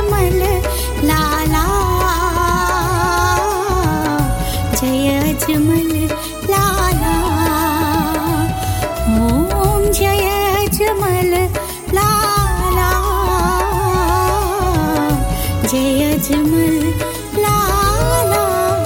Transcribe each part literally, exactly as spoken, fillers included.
अजमल लाला, जय अजमल लाला, ओम जय अजमल लाला, जय अजमल लाला।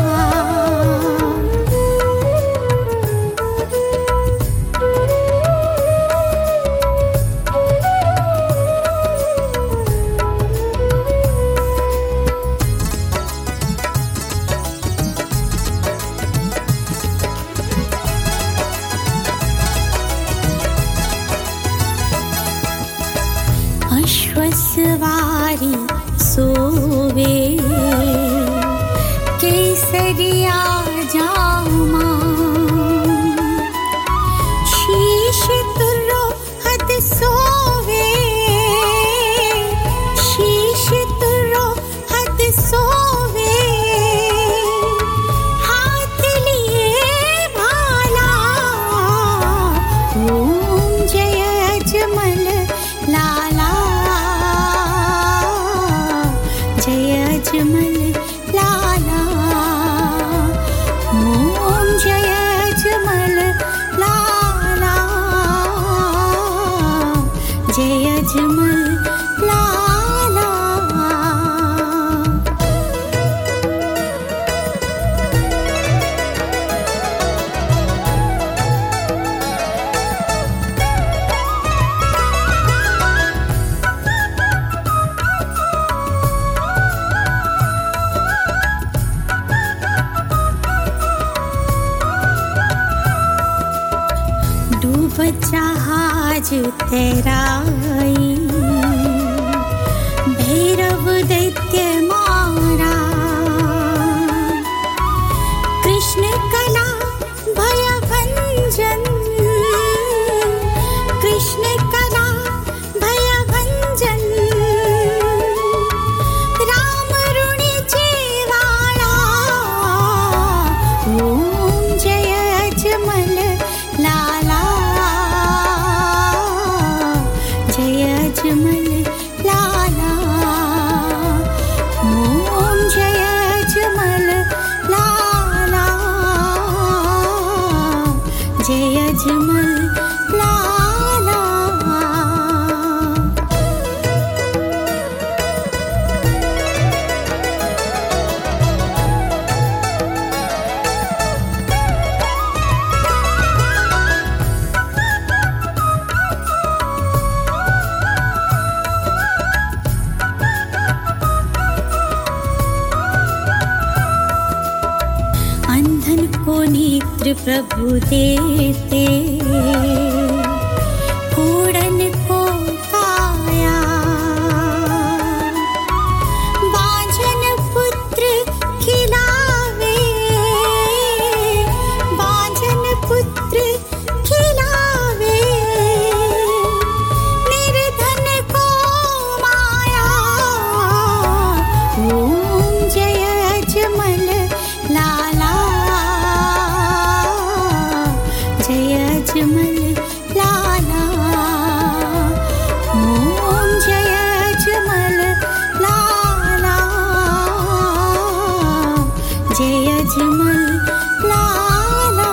अश्वसवारी सोवे केसरिया जामा, शीश तुर्रो हद सोवे, शीश तुर्रो हद सोवे, हाथ लिए भाला, ओम जय अजमल लाला, जय अजमल लाला, ओम जय अजमल लाला, जय अजमल लाला। डूब जहाज तेराई, भैरव दैत्य मारा, कृष्ण कला भय भंजन, कृष्ण कला भय भंजन, राम ऋणी जेवाला, ओम जय अजमल लाला, जय अजमल लाला, ओम जय अजमल लाला, जय अजमल लाला। अंधन को नेत्र प्रभु देते, कूड़न को काया, बांझन पुत्र खिलावे, बांझन पुत्र खिलावे, निर्धन को माया, ओम जय अजमल लाला, जय अजमल लाला, ओम जय अजमल लाला, जय अजमल लाला।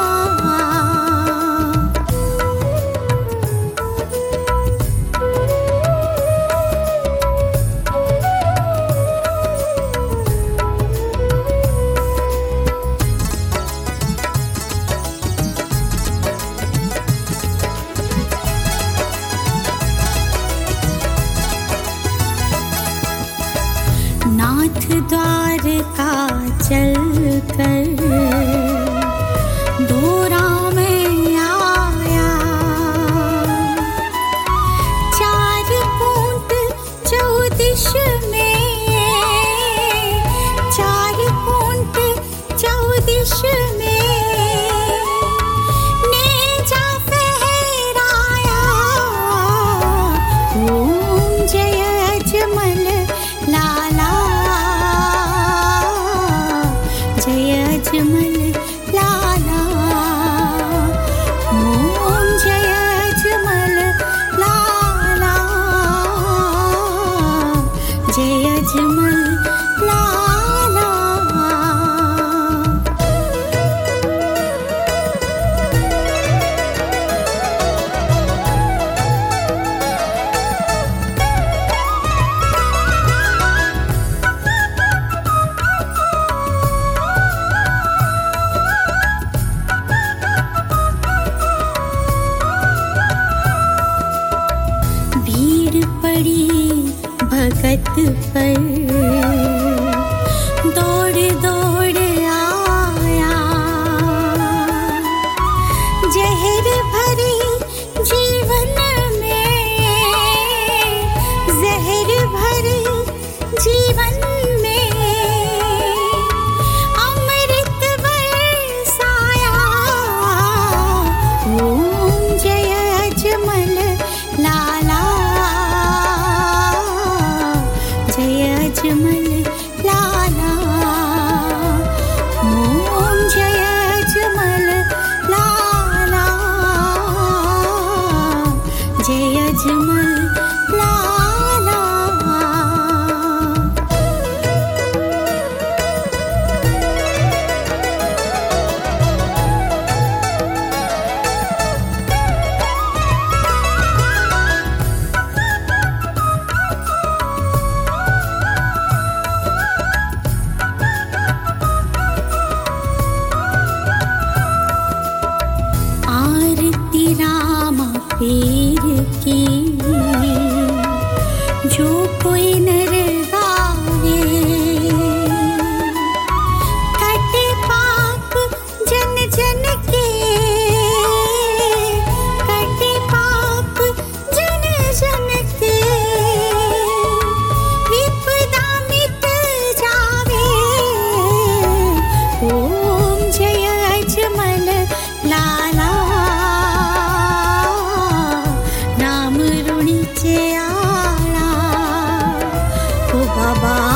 नाथ द्वारका चल कर धोरा में आया, चार कोट चौदिश में, चार कोट चौदिश में, नेजा फहराया, ओम जय अजमल लाला, जय जय अजमल लाला। भगत पर दौड़ दौड़ आया, जहर भरे जीवन में, जहर भरे जीवन में अमृत बरसाया। ओम जय अजमल लाला, जय अजमल लाला। ओम जय अजमल लाला, जय अजमल लाला। पीर की जो कोई नर गावे, कटे पाप जन जन के, कटे पाप जन जन के, विपदा मिट जावे। ओम जय अजमल लाला, बाबा